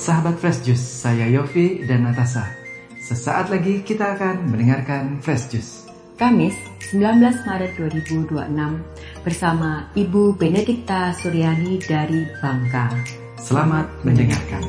Sahabat Fresh Juice, saya Yofi dan Natasha. Sesaat lagi kita akan mendengarkan Fresh Juice. Kamis, 19 Maret 2026 bersama Ibu Benedikta Suryani dari Bangka. Selamat mendengarkan.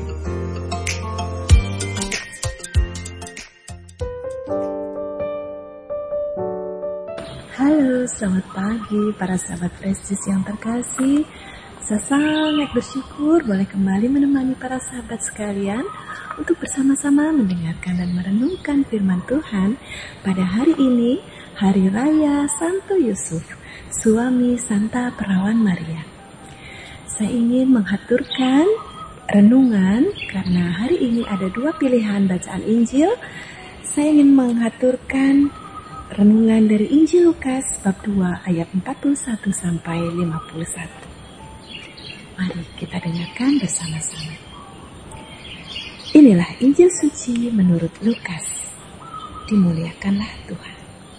Halo, selamat pagi para sahabat Fresh Juice yang terkasih. Saya sangat bersyukur boleh kembali menemani para sahabat sekalian untuk bersama-sama mendengarkan dan merenungkan firman Tuhan pada hari ini, Hari Raya Santo Yusuf, suami Santa Perawan Maria. Saya ingin menghaturkan renungan karena hari ini ada dua pilihan bacaan Injil. Saya ingin menghaturkan renungan dari Injil Lukas bab 2 ayat 41 sampai 51. Mari kita dengarkan bersama-sama. Inilah Injil suci menurut Lukas. Dimuliakanlah Tuhan.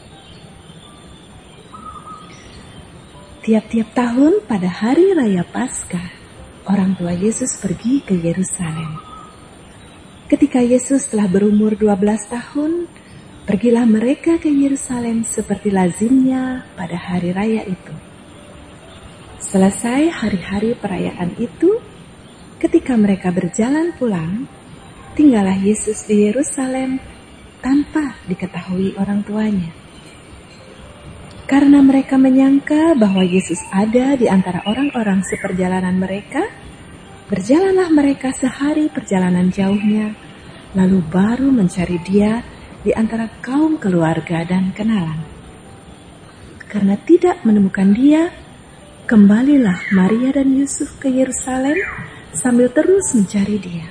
Tiap-tiap tahun pada hari raya Paskah, orang tua Yesus pergi ke Yerusalem. Ketika Yesus telah berumur 12 tahun, pergilah mereka ke Yerusalem seperti lazimnya pada hari raya itu. Selesai hari-hari perayaan itu, ketika mereka berjalan pulang, tinggallah Yesus di Yerusalem tanpa diketahui orang tuanya. Karena mereka menyangka bahwa Yesus ada di antara orang-orang seperjalanan mereka, berjalanlah mereka sehari perjalanan jauhnya, lalu baru mencari Dia di antara kaum keluarga dan kenalan. Karena tidak menemukan Dia, kembalilah Maria dan Yusuf ke Yerusalem sambil terus mencari Dia.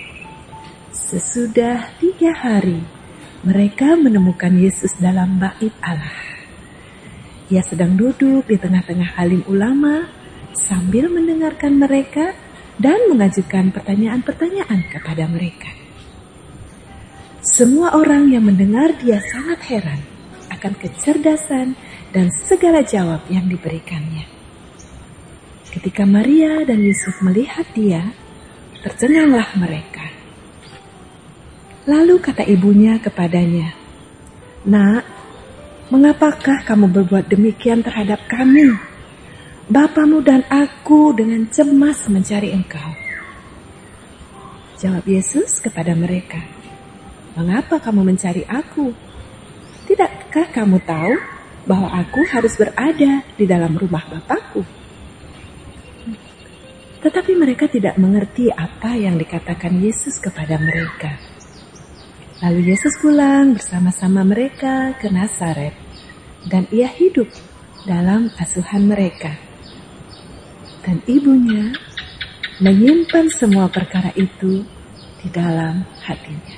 Sesudah 3 hari, mereka menemukan Yesus dalam bait Allah. Ia sedang duduk di tengah-tengah alim ulama sambil mendengarkan mereka dan mengajukan pertanyaan-pertanyaan kepada mereka. Semua orang yang mendengar Dia sangat heran akan kecerdasan dan segala jawab yang diberikannya. Ketika Maria dan Yusuf melihat Dia, tercenganglah mereka. Lalu kata ibunya kepadanya, "Nak, mengapakah kamu berbuat demikian terhadap kami? Bapamu dan aku dengan cemas mencari engkau." Jawab Yesus kepada mereka, "Mengapa kamu mencari aku? Tidakkah kamu tahu bahwa aku harus berada di dalam rumah Bapakku?" Tetapi mereka tidak mengerti apa yang dikatakan Yesus kepada mereka. Lalu Yesus pulang bersama-sama mereka ke Nazaret, dan Ia hidup dalam asuhan mereka. Dan ibunya menyimpan semua perkara itu di dalam hatinya.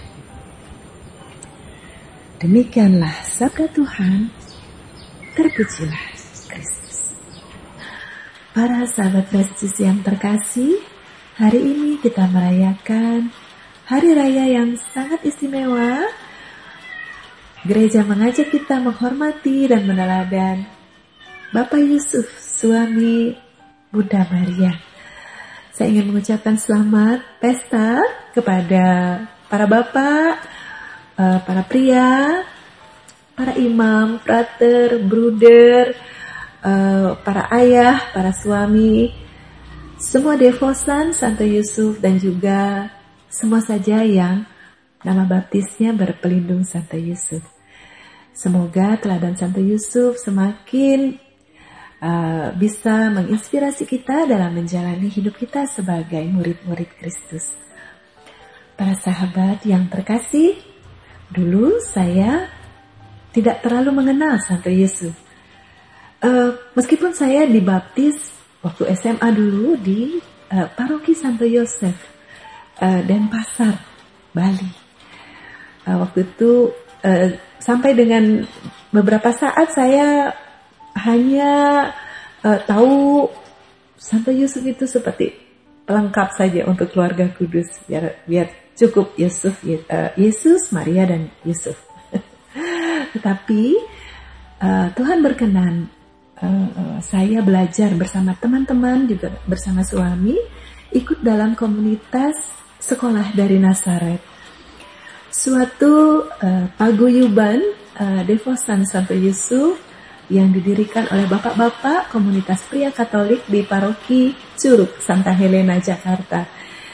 Demikianlah sabda Tuhan, terpujilah Kristus. Para sahabat Fresh Juice yang terkasih, hari ini kita merayakan hari raya yang sangat istimewa. Gereja mengajak kita menghormati dan meneladani Bapak Yusuf, suami Bunda Maria. Saya ingin mengucapkan selamat pesta kepada para bapak, para pria, para imam, frater, bruder, para ayah, para suami, semua devosan Santo Yusuf dan juga semua saja yang nama baptisnya berpelindung Santo Yusuf. Semoga teladan Santo Yusuf semakin bisa menginspirasi kita dalam menjalani hidup kita sebagai murid-murid Kristus. Para sahabat yang terkasih, dulu saya tidak terlalu mengenal Santo Yusuf. Meskipun saya dibaptis waktu SMA dulu di Paroki Santo Yosef, Denpasar, Bali. Waktu itu sampai dengan beberapa saat saya hanya tahu Santo Yusuf itu seperti pelengkap saja untuk keluarga kudus, biar cukup Yesus, Maria dan Yusuf. Tetapi Tuhan berkenan saya belajar bersama teman-teman juga bersama suami ikut dalam komunitas sekolah dari Nazaret. Suatu paguyuban devosan Santo Yusuf yang didirikan oleh bapak-bapak komunitas pria Katolik di Paroki Curug, Santa Helena, Jakarta.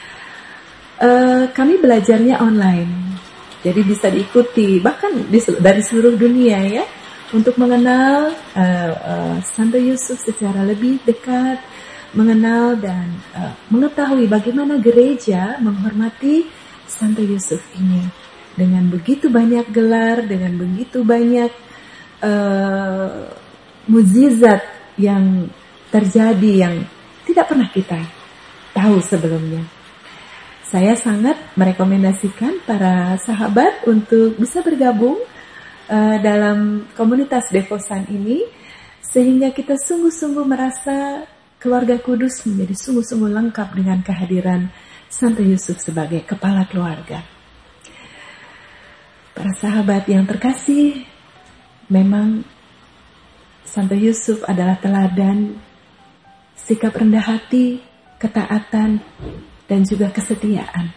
Kami belajarnya online, jadi bisa diikuti bahkan dari seluruh dunia ya, untuk mengenal Santo Yusuf secara lebih dekat, mengenal dan mengetahui bagaimana gereja menghormati Santo Yusuf ini. Dengan begitu banyak gelar, dengan begitu banyak mukjizat yang terjadi yang tidak pernah kita tahu sebelumnya. Saya sangat merekomendasikan para sahabat untuk bisa bergabung dalam komunitas devosan ini, sehingga kita sungguh-sungguh merasa keluarga kudus menjadi sungguh-sungguh lengkap dengan kehadiran Santo Yusuf sebagai kepala keluarga. Para sahabat yang terkasih, memang Santo Yusuf adalah teladan sikap rendah hati, ketaatan, dan juga kesetiaan.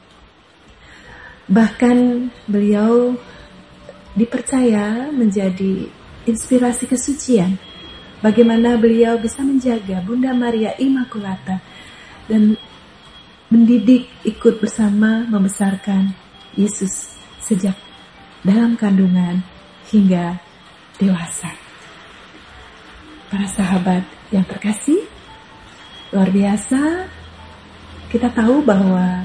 Bahkan beliau dipercaya menjadi inspirasi kesucian. Bagaimana beliau bisa menjaga Bunda Maria Immaculata dan mendidik, ikut bersama membesarkan Yesus sejak dalam kandungan hingga dewasa. Para sahabat yang terkasih, luar biasa kita tahu bahwa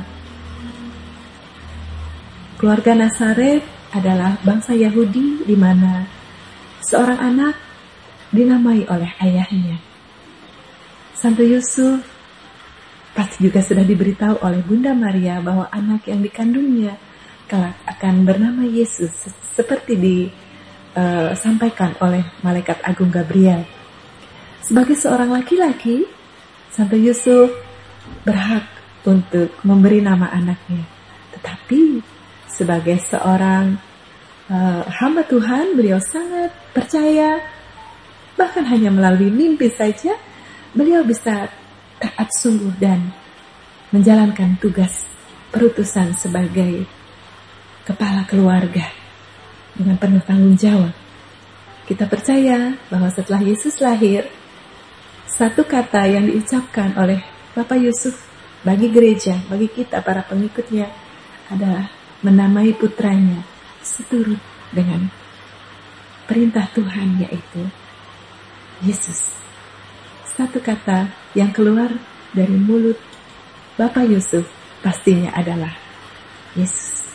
keluarga Nazaret adalah bangsa Yahudi di mana seorang anak dinamai oleh ayahnya. Santo Yusuf pasti juga sudah diberitahu oleh Bunda Maria bahwa anak yang dikandungnya kelak akan bernama Yesus, seperti disampaikan oleh Malaikat Agung Gabriel. Sebagai seorang laki-laki, Santo Yusuf berhak untuk memberi nama anaknya. Tetapi sebagai seorang hamba Tuhan, beliau sangat percaya, bahkan hanya melalui mimpi saja, beliau bisa taat sungguh dan menjalankan tugas perutusan sebagai kepala keluarga dengan penuh tanggung jawab. Kita percaya bahwa setelah Yesus lahir, satu kata yang diucapkan oleh Bapak Yusuf bagi gereja, bagi kita para pengikutnya adalah menamai putranya seturut dengan perintah Tuhan, yaitu Yesus. Satu kata yang keluar dari mulut Bapak Yusuf pastinya adalah Yesus.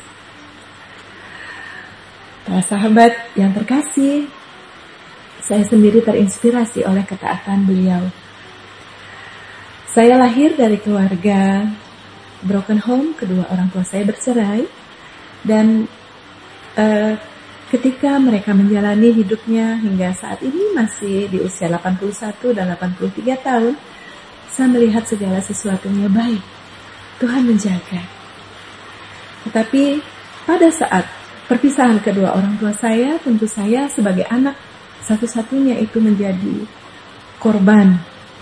Para sahabat yang terkasih, saya sendiri terinspirasi oleh ketaatan beliau. Saya lahir dari keluarga broken home, kedua orang tua saya bercerai, dan ketika mereka menjalani hidupnya hingga saat ini masih di usia 81 dan 83 tahun, saya melihat segala sesuatunya baik. Tuhan menjaga. Tetapi pada saat perpisahan kedua orang tua saya, tentu saya sebagai anak satu-satunya itu menjadi korban.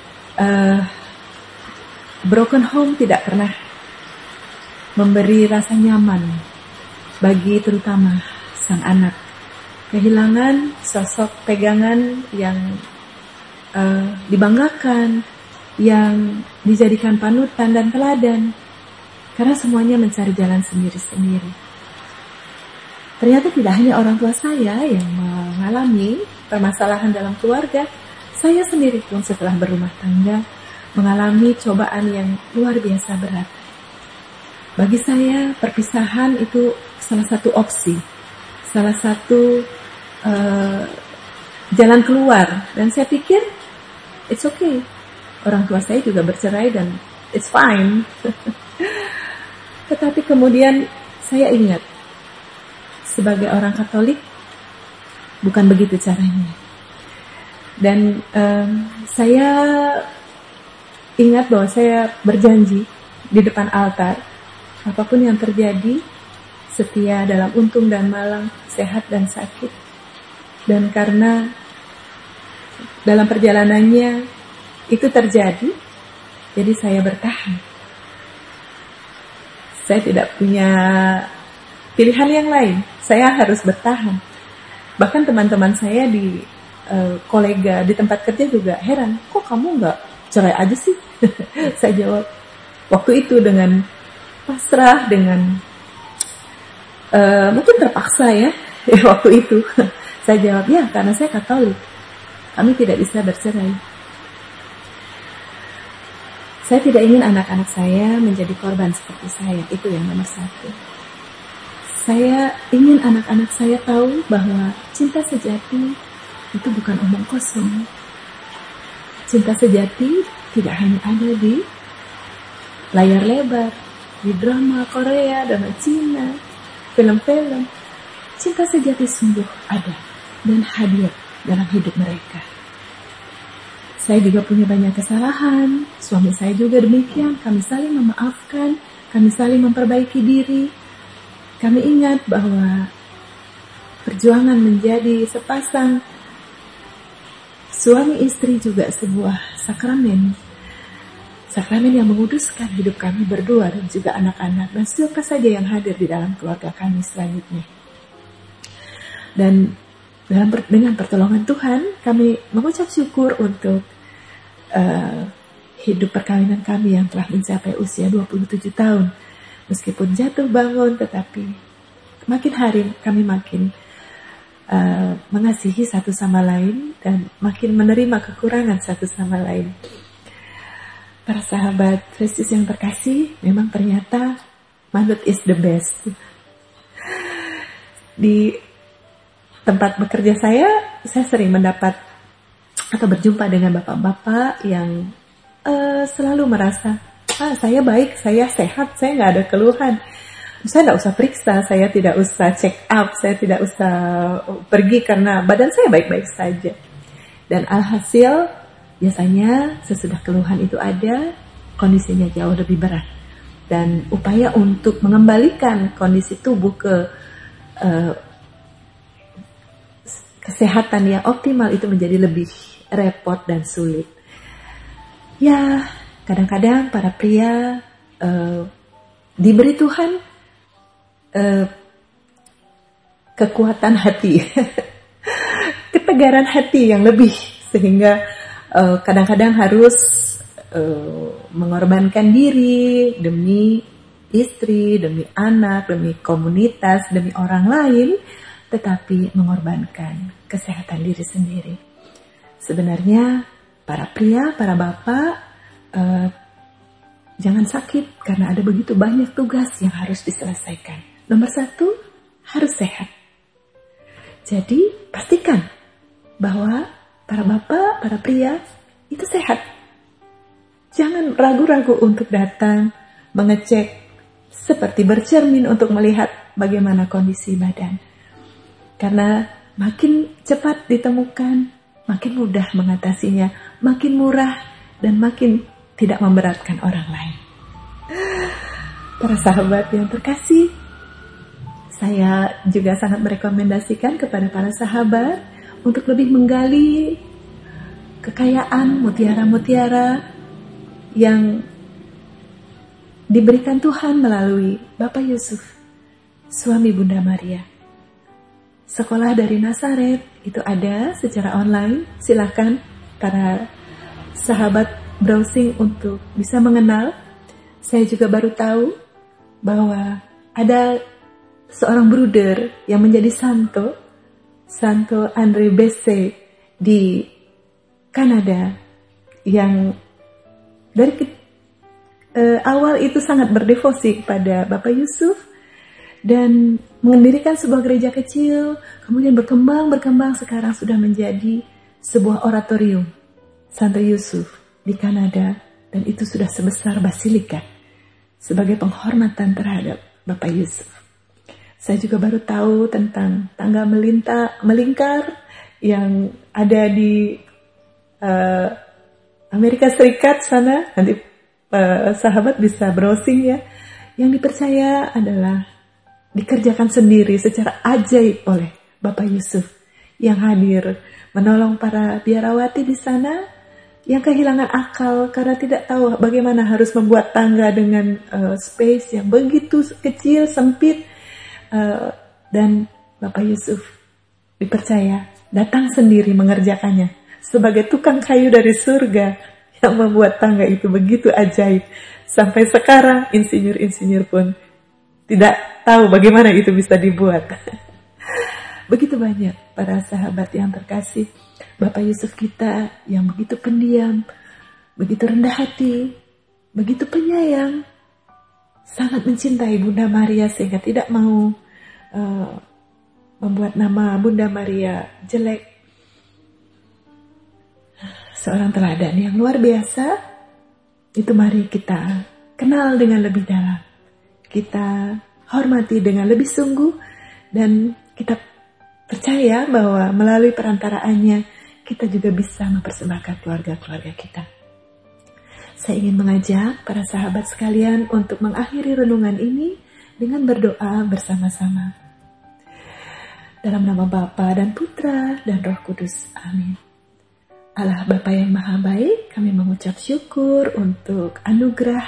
Broken home tidak pernah memberi rasa nyaman bagi terutama sang anak. Kehilangan sosok pegangan yang dibanggakan, yang dijadikan panutan dan teladan, karena semuanya mencari jalan sendiri-sendiri. Ternyata tidak hanya orang tua saya yang mengalami permasalahan dalam keluarga, saya sendiri pun setelah berumah tangga mengalami cobaan yang luar biasa berat. Bagi saya, perpisahan itu salah satu opsi, salah satu jalan keluar. Dan saya pikir, it's okay. Orang tua saya juga bercerai dan it's fine. Tetapi kemudian saya ingat, sebagai orang Katolik, bukan begitu caranya. Dan saya ingat bahwa saya berjanji di depan altar, apapun yang terjadi, setia dalam untung dan malang, sehat dan sakit. Dan karena dalam perjalanannya itu terjadi, jadi saya bertahan. Saya tidak punya pilihan yang lain. Saya harus bertahan. Bahkan teman-teman saya di kolega di tempat kerja juga heran, kok kamu nggak cerai aja sih? Saya jawab waktu itu dengan pasrah, dengan mungkin terpaksa ya waktu itu. Saya jawab, ya karena saya Katolik, kami tidak bisa bercerai. Saya tidak ingin anak-anak saya menjadi korban seperti saya, itu yang nomor satu. Saya ingin anak-anak saya tahu bahwa cinta sejati itu bukan omong kosong. Cinta sejati tidak hanya ada di layar lebar, di drama Korea, drama Cina, film-film. Cinta sejati sungguh ada dan hadir dalam hidup mereka. Saya juga punya banyak kesalahan, suami saya juga demikian, kami saling memaafkan, kami saling memperbaiki diri. Kami ingat bahwa perjuangan menjadi sepasang suami istri juga sebuah sakramen. Sakramen yang menguduskan hidup kami berdua dan juga anak-anak dan siapa saja yang hadir di dalam keluarga kami selanjutnya. Dan dengan pertolongan Tuhan, kami mengucap syukur untuk hidup perkawinan kami yang telah mencapai usia 27 tahun. Meskipun jatuh bangun, tetapi makin hari kami makin mengasihi satu sama lain dan makin menerima kekurangan satu sama lain. Para sahabat Kristus yang terkasih, memang ternyata manut is the best. Di tempat bekerja saya sering mendapat atau berjumpa dengan bapak-bapak yang selalu merasa, saya baik, saya sehat, saya nggak ada keluhan. Saya tidak usah periksa, saya tidak usah check up, saya tidak usah pergi karena badan saya baik-baik saja. Dan alhasil, biasanya sesudah keluhan itu ada, kondisinya jauh lebih berat. Dan upaya untuk mengembalikan kondisi tubuh ke kesehatan yang optimal itu menjadi lebih repot dan sulit. Ya, kadang-kadang para pria diberi Tuhan kekuatan hati, ketegaran hati yang lebih, sehingga kadang-kadang harus mengorbankan diri demi istri, demi anak, demi komunitas, demi orang lain, tetapi mengorbankan kesehatan diri sendiri. Sebenarnya para pria, para bapak, jangan sakit karena ada begitu banyak tugas yang harus diselesaikan. Nomor satu, harus sehat. Jadi pastikan bahwa para bapak, para pria itu sehat. Jangan ragu-ragu untuk datang mengecek seperti bercermin untuk melihat bagaimana kondisi badan. Karena makin cepat ditemukan, makin mudah mengatasinya, makin murah, dan makin tidak memberatkan orang lain. Para sahabat yang terkasih, saya juga sangat merekomendasikan kepada para sahabat untuk lebih menggali kekayaan mutiara-mutiara yang diberikan Tuhan melalui Bapak Yusuf, suami Bunda Maria. Sekolah dari Nazaret itu ada secara online. Silakan para sahabat browsing untuk bisa mengenal. Saya juga baru tahu bahwa ada seorang bruder yang menjadi Santo Andre Besse di Kanada, yang dari awal itu sangat berdevosi kepada Bapak Yusuf dan mendirikan sebuah gereja kecil, kemudian berkembang, sekarang sudah menjadi sebuah oratorium Santo Yusuf di Kanada, dan itu sudah sebesar basilika sebagai penghormatan terhadap Bapak Yusuf. Saya juga baru tahu tentang tangga melingkar yang ada di Amerika Serikat sana. Nanti sahabat bisa browsing ya. Yang dipercaya adalah dikerjakan sendiri secara ajaib oleh Bapak Yusuf yang hadir menolong para biarawati di sana, yang kehilangan akal karena tidak tahu bagaimana harus membuat tangga dengan space yang begitu kecil, sempit. Dan Bapak Yusuf dipercaya datang sendiri mengerjakannya sebagai tukang kayu dari surga yang membuat tangga itu begitu ajaib. Sampai sekarang insinyur-insinyur pun tidak tahu bagaimana itu bisa dibuat. Begitu banyak para sahabat yang terkasih. Bapak Yusuf kita yang begitu pendiam, begitu rendah hati, begitu penyayang, sangat mencintai Bunda Maria sehingga tidak mau membuat nama Bunda Maria jelek. Seorang teladan yang luar biasa. Itu mari kita kenal dengan lebih dalam. Kita hormati dengan lebih sungguh dan kita percaya bahwa melalui perantaraannya kita juga bisa mempersembahkan keluarga-keluarga kita. Saya ingin mengajak para sahabat sekalian untuk mengakhiri renungan ini dengan berdoa bersama-sama. Dalam nama Bapa dan Putra dan Roh Kudus. Amin. Allah Bapa yang Maha Baik, kami mengucap syukur untuk anugerah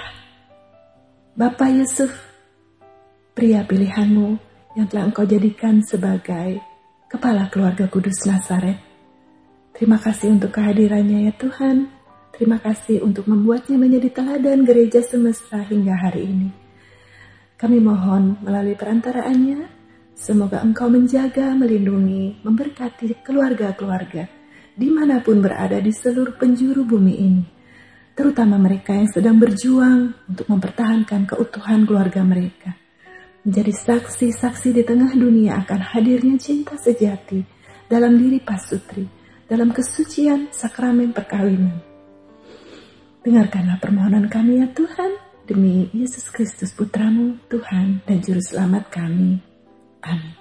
Bapak Yusuf, pria pilihan-Mu yang telah Engkau jadikan sebagai kepala keluarga Kudus Nazaret. Terima kasih untuk kehadirannya ya Tuhan. Terima kasih untuk membuatnya menjadi teladan gereja semesta hingga hari ini. Kami mohon melalui perantaraannya, semoga Engkau menjaga, melindungi, memberkati keluarga-keluarga dimanapun berada di seluruh penjuru bumi ini. Terutama mereka yang sedang berjuang untuk mempertahankan keutuhan keluarga mereka. Menjadi saksi-saksi di tengah dunia akan hadirnya cinta sejati dalam diri pasutri, dalam kesucian sakramen perkawinan. Dengarkanlah permohonan kami ya Tuhan, demi Yesus Kristus Putra-Mu, Tuhan dan Juru Selamat kami. Amin.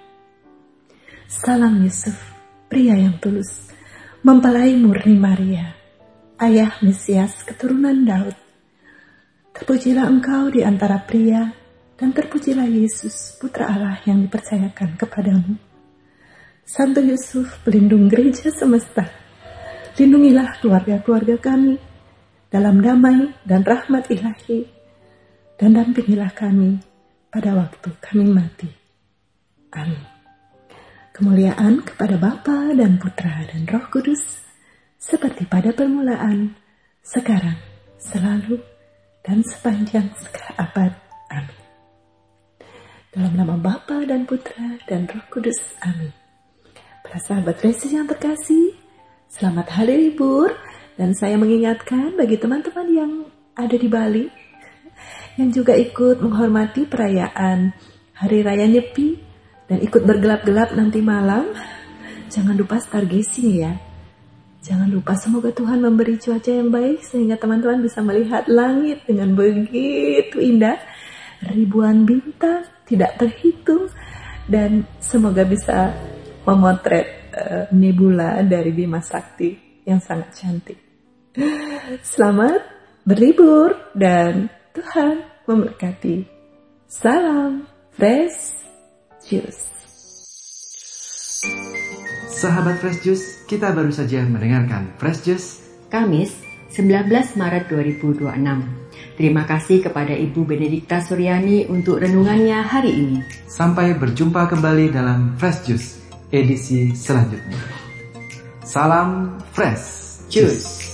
Salam Yusuf, pria yang tulus, mempelai murni Maria, ayah Mesias keturunan Daud. Terpujilah Engkau di antara pria, dan terpujilah Yesus, Putra Allah yang dipercayakan kepadamu. Santo Yusuf, pelindung gereja semesta, lindungilah keluarga-keluarga kami dalam damai dan rahmat ilahi, dan dampingilah kami pada waktu kami mati. Amin. Kemuliaan kepada Bapa dan Putra dan Roh Kudus, seperti pada permulaan, sekarang, selalu, dan sepanjang segala abad. Amin. Dalam nama Bapa dan Putra dan Roh Kudus. Amin. Para sahabat Yesus yang terkasih, selamat hari libur. Dan saya mengingatkan bagi teman-teman yang ada di Bali, yang juga ikut menghormati perayaan Hari Raya Nyepi, dan ikut bergelap-gelap nanti malam, jangan lupa stargazing ya. Jangan lupa, semoga Tuhan memberi cuaca yang baik, sehingga teman-teman bisa melihat langit dengan begitu indah. Ribuan bintang, tidak terhitung, dan semoga bisa memotret nebula dari Bima Sakti yang sangat cantik. Selamat berlibur dan Tuhan memberkati. Salam Fresh Juice. Sahabat Fresh Juice, kita baru saja mendengarkan Fresh Juice Kamis 19 Maret 2026. Terima kasih kepada Ibu Benedikta Suryani untuk renungannya hari ini. Sampai berjumpa kembali dalam Fresh Juice edisi selanjutnya. Salam Fresh Juice.